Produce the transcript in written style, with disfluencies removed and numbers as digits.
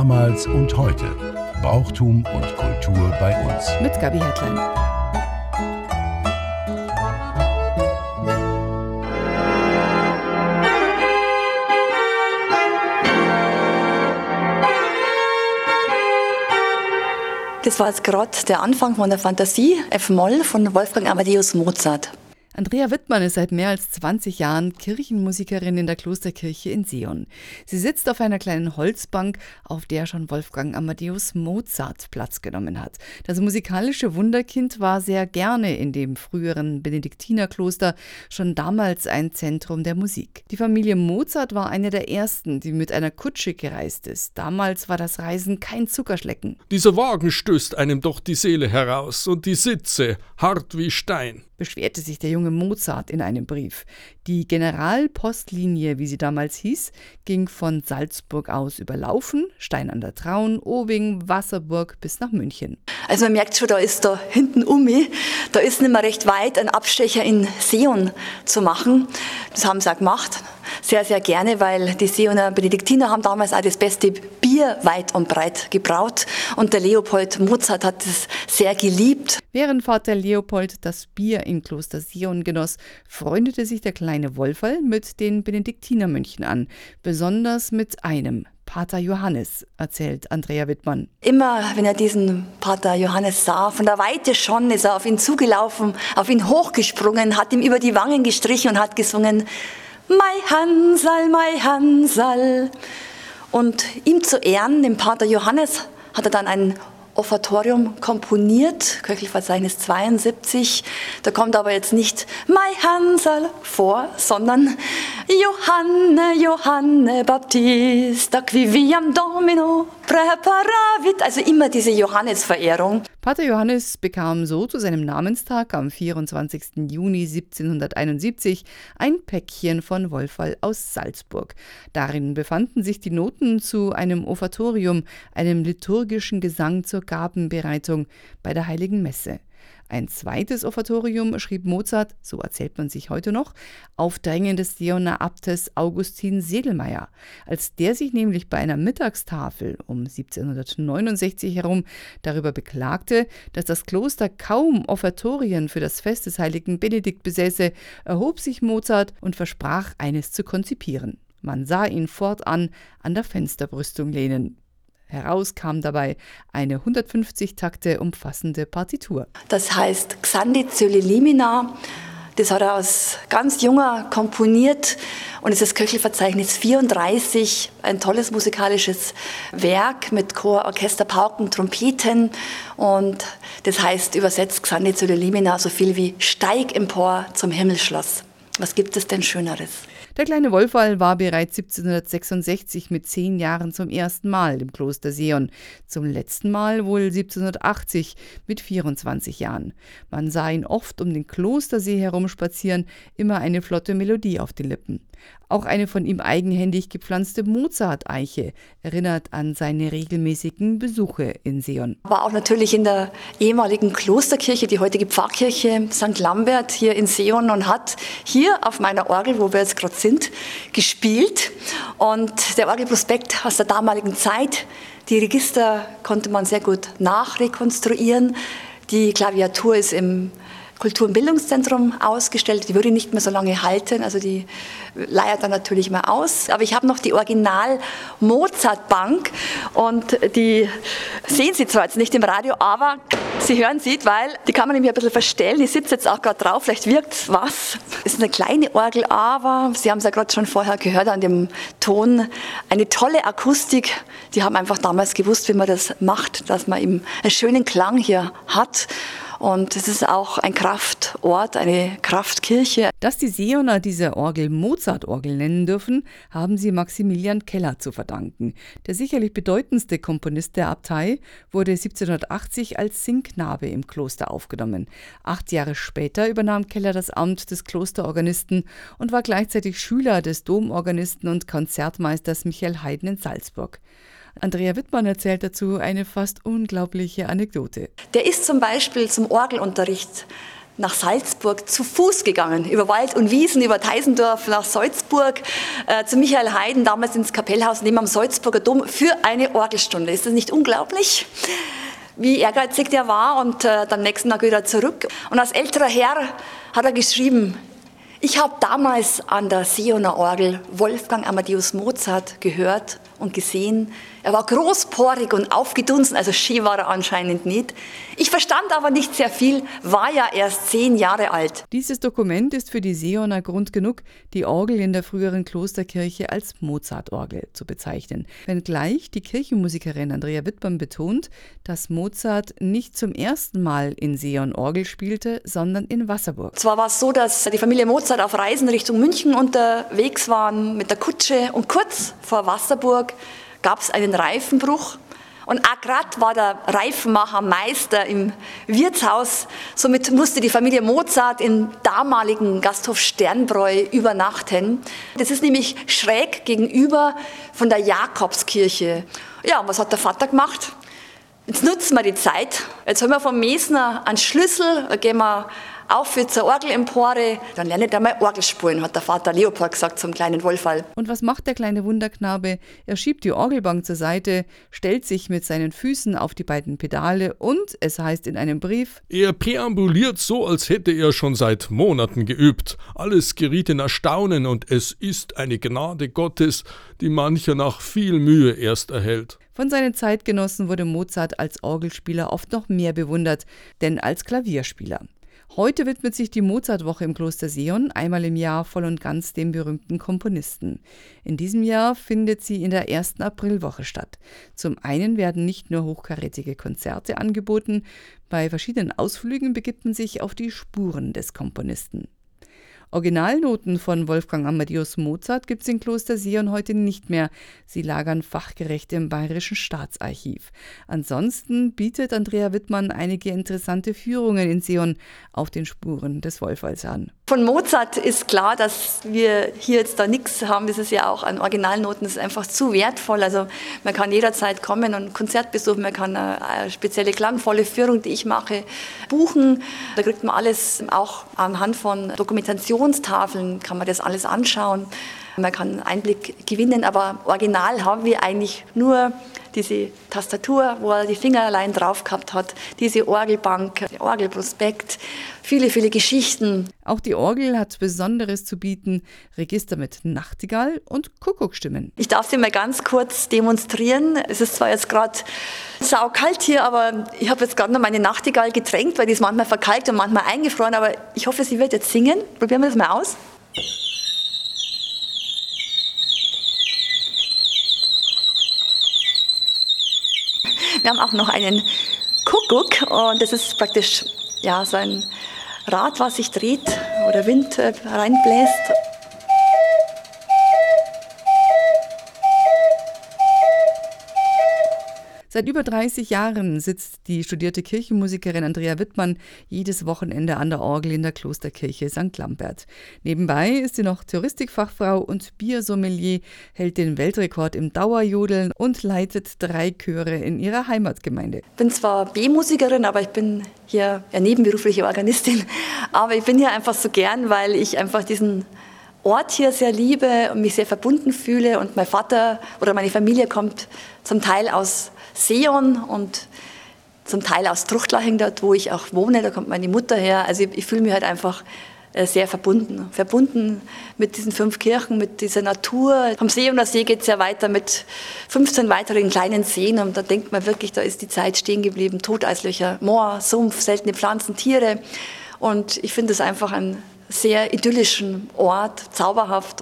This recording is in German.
Damals und heute. Brauchtum und Kultur bei uns. Mit Gabi Hertlein. Das war jetzt gerade der Anfang von der Fantasie F-Moll von Wolfgang Amadeus Mozart. Andrea Wittmann ist seit mehr als 20 Jahren Kirchenmusikerin in der Klosterkirche in Seeon. Sie sitzt auf einer kleinen Holzbank, auf der schon Wolfgang Amadeus Mozart Platz genommen hat. Das musikalische Wunderkind war sehr gerne in dem früheren Benediktinerkloster, schon damals ein Zentrum der Musik. Die Familie Mozart war eine der ersten, die mit einer Kutsche gereist ist. Damals war das Reisen kein Zuckerschlecken. Dieser Wagen stößt einem doch die Seele heraus und die Sitze hart wie Stein, beschwerte sich der junge Mozart in einem Brief. Die Generalpostlinie, wie sie damals hieß, ging von Salzburg aus über Laufen, Stein an der Traun, Owing, Wasserburg bis nach München. Also man merkt schon, da ist da hinten da ist nicht mehr recht weit, ein Abstecher in Seeon zu machen. Das haben sie auch gemacht. Sehr, sehr gerne, weil die Seeoner Benediktiner haben damals auch das beste Bier weit und breit gebraut. Und der Leopold Mozart hat es sehr geliebt. Während Vater Leopold das Bier in Kloster Seeon genoss, freundete sich der kleine Wolferl mit den Benediktinermönchen an. Besonders mit einem, Pater Johannes, erzählt Andrea Wittmann. Immer, wenn er diesen Pater Johannes sah, von der Weite schon, ist er auf ihn zugelaufen, auf ihn hochgesprungen, hat ihm über die Wangen gestrichen und hat gesungen: Mai Hansal. Und ihm zu Ehren, dem Pater Johannes, hat er dann ein Offertorium komponiert, Köchelverzeichnis 72. Da kommt aber jetzt nicht Mai Hansal vor, sondern Johanne Baptista qui viam Domino preparavit. Also immer diese Johannesverehrung. Pater Johannes bekam so zu seinem Namenstag am 24. Juni 1771 ein Päckchen von Wolferl aus Salzburg. Darin befanden sich die Noten zu einem Offertorium, einem liturgischen Gesang zur Gabenbereitung bei der Heiligen Messe. Ein zweites Offertorium schrieb Mozart, so erzählt man sich heute noch, auf Drängen des Seeoner Abtes Augustin Sedelmeier. Als der sich nämlich bei einer Mittagstafel um 1769 herum darüber beklagte, dass das Kloster kaum Offertorien für das Fest des heiligen Benedikt besäße, erhob sich Mozart und versprach, eines zu konzipieren. Man sah ihn fortan an der Fensterbrüstung lehnen. Heraus kam dabei eine 150 Takte umfassende Partitur. Das heißt Xanthi Zöli Limina. Das hat er als ganz junger komponiert und es ist Köchelverzeichnis 34, ein tolles musikalisches Werk mit Chor, Orchester, Pauken, Trompeten, und das heißt übersetzt Xanthi Zöli Limina so viel wie Steig empor zum Himmelsschloss. Was gibt es denn Schöneres? Der kleine Wolferl war bereits 1766 mit 10 Jahren zum ersten Mal im Kloster Seeon, zum letzten Mal wohl 1780 mit 24 Jahren. Man sah ihn oft um den Klostersee herumspazieren, immer eine flotte Melodie auf den Lippen. Auch eine von ihm eigenhändig gepflanzte Mozart-Eiche erinnert an seine regelmäßigen Besuche in Seeon. War auch natürlich in der ehemaligen Klosterkirche, die heutige Pfarrkirche St. Lambert hier in Seeon, und hat hier auf meiner Orgel, wo wir jetzt gerade sind, gespielt. Und der Orgelprospekt aus der damaligen Zeit, die Register konnte man sehr gut nachrekonstruieren. Die Klaviatur ist im Kultur- und Bildungszentrum ausgestellt. Die würde nicht mehr so lange halten, also die leiert dann natürlich mal aus. Aber ich habe noch die Original-Mozart-Bank und die sehen Sie zwar jetzt nicht im Radio, aber Sie hören sie, weil die kann man nämlich ein bisschen verstellen. Ich sitze jetzt auch gerade drauf, vielleicht wirkt was. Es ist eine kleine Orgel, aber Sie haben es ja gerade schon vorher gehört an dem Ton, eine tolle Akustik. Die haben einfach damals gewusst, wie man das macht, dass man eben einen schönen Klang hier hat. Und es ist auch ein Kraftort, eine Kraftkirche. Dass die Seeoner diese Orgel Mozart-Orgel nennen dürfen, haben sie Maximilian Keller zu verdanken. Der sicherlich bedeutendste Komponist der Abtei wurde 1780 als Singknabe im Kloster aufgenommen. 8 Jahre später übernahm Keller das Amt des Klosterorganisten und war gleichzeitig Schüler des Domorganisten und Konzertmeisters Michael Haydn in Salzburg. Andrea Wittmann erzählt dazu eine fast unglaubliche Anekdote. Der ist zum Beispiel zum Orgelunterricht nach Salzburg zu Fuß gegangen, über Wald und Wiesen, über Teisendorf nach Salzburg, zu Michael Haydn, damals ins Kapellhaus neben am Salzburger Dom, für eine Orgelstunde. Ist das nicht unglaublich? Wie ehrgeizig der war und am nächsten Tag wieder zurück. Und als älterer Herr hat er geschrieben, ich habe damals an der Seeoner Orgel Wolfgang Amadeus Mozart gehört und gesehen. Er war großporig und aufgedunsen, also schön war er anscheinend nicht. Ich verstand aber nicht sehr viel, war ja erst 10 Jahre alt. Dieses Dokument ist für die Seeoner Grund genug, die Orgel in der früheren Klosterkirche als Mozart-Orgel zu bezeichnen. Wenngleich die Kirchenmusikerin Andrea Wittmann betont, dass Mozart nicht zum ersten Mal in Seeon Orgel spielte, sondern in Wasserburg. Zwar war es so, dass die Familie Mozart auf Reisen Richtung München unterwegs waren mit der Kutsche und kurz vor Wasserburg gab es einen Reifenbruch. Und auch gerade war der Reifenmacher Meister im Wirtshaus. Somit musste die Familie Mozart im damaligen Gasthof Sternbräu übernachten. Das ist nämlich schräg gegenüber von der Jakobskirche. Ja, und was hat der Vater gemacht? Jetzt nutzen wir die Zeit. Jetzt haben wir vom Mesner einen Schlüssel, da gehen wir auf zur Orgelempore, dann lerne ich einmal Orgel spielen, hat der Vater Leopold gesagt zum kleinen Wolferl. Und was macht der kleine Wunderknabe? Er schiebt die Orgelbank zur Seite, stellt sich mit seinen Füßen auf die beiden Pedale und, es heißt in einem Brief, er präambuliert so, als hätte er schon seit Monaten geübt. Alles geriet in Erstaunen und es ist eine Gnade Gottes, die mancher nach viel Mühe erst erhält. Von seinen Zeitgenossen wurde Mozart als Orgelspieler oft noch mehr bewundert, denn als Klavierspieler. Heute widmet sich die Mozartwoche im Kloster Seeon einmal im Jahr voll und ganz dem berühmten Komponisten. In diesem Jahr findet sie in der ersten Aprilwoche statt. Zum einen werden nicht nur hochkarätige Konzerte angeboten, bei verschiedenen Ausflügen begibt man sich auf die Spuren des Komponisten. Originalnoten von Wolfgang Amadeus Mozart gibt es in Kloster Seeon heute nicht mehr. Sie lagern fachgerecht im Bayerischen Staatsarchiv. Ansonsten bietet Andrea Wittmann einige interessante Führungen in Seeon auf den Spuren des Wolferls an. Von Mozart ist klar, dass wir hier jetzt da nichts haben. Das ist ja auch an Originalnoten, das ist einfach zu wertvoll. Also man kann jederzeit kommen und ein Konzert besuchen, man kann eine spezielle klangvolle Führung, die ich mache, buchen. Da kriegt man alles, auch anhand von Dokumentationstafeln kann man das alles anschauen. Man kann einen Einblick gewinnen, aber original haben wir eigentlich nur diese Tastatur, wo er die Finger allein drauf gehabt hat, diese Orgelbank, Orgelprospekt, viele, viele Geschichten. Auch die Orgel hat Besonderes zu bieten, Register mit Nachtigall und Kuckuckstimmen. Ich darf sie mal ganz kurz demonstrieren. Es ist zwar jetzt gerade saukalt hier, aber ich habe jetzt gerade noch meine Nachtigall getränkt, weil die ist manchmal verkalkt und manchmal eingefroren, aber ich hoffe, sie wird jetzt singen. Probieren wir das mal aus. Wir haben auch noch einen Kuckuck und das ist praktisch ja, so ein Rad, was sich dreht, wo der Wind reinbläst. Seit über 30 Jahren sitzt die studierte Kirchenmusikerin Andrea Wittmann jedes Wochenende an der Orgel in der Klosterkirche St. Lambert. Nebenbei ist sie noch Touristikfachfrau und Biersommelier, hält den Weltrekord im Dauerjodeln und leitet 3 Chöre in ihrer Heimatgemeinde. Ich bin zwar B-Musikerin, aber ich bin hier ja nebenberufliche Organistin. Aber ich bin hier einfach so gern, weil ich einfach diesen Ort hier sehr liebe und mich sehr verbunden fühle. Und mein Vater oder meine Familie kommt zum Teil aus Seeon und zum Teil aus Truchtlaching, dort wo ich auch wohne, da kommt meine Mutter her. Also ich fühle mich halt einfach sehr verbunden mit diesen 5 Kirchen, mit dieser Natur. Vom Seeoner See geht es ja weiter mit 15 weiteren kleinen Seen und da denkt man wirklich, da ist die Zeit stehen geblieben. Toteislöcher, Moor, Sumpf, seltene Pflanzen, Tiere und ich finde es einfach einen sehr idyllischen Ort, zauberhaft.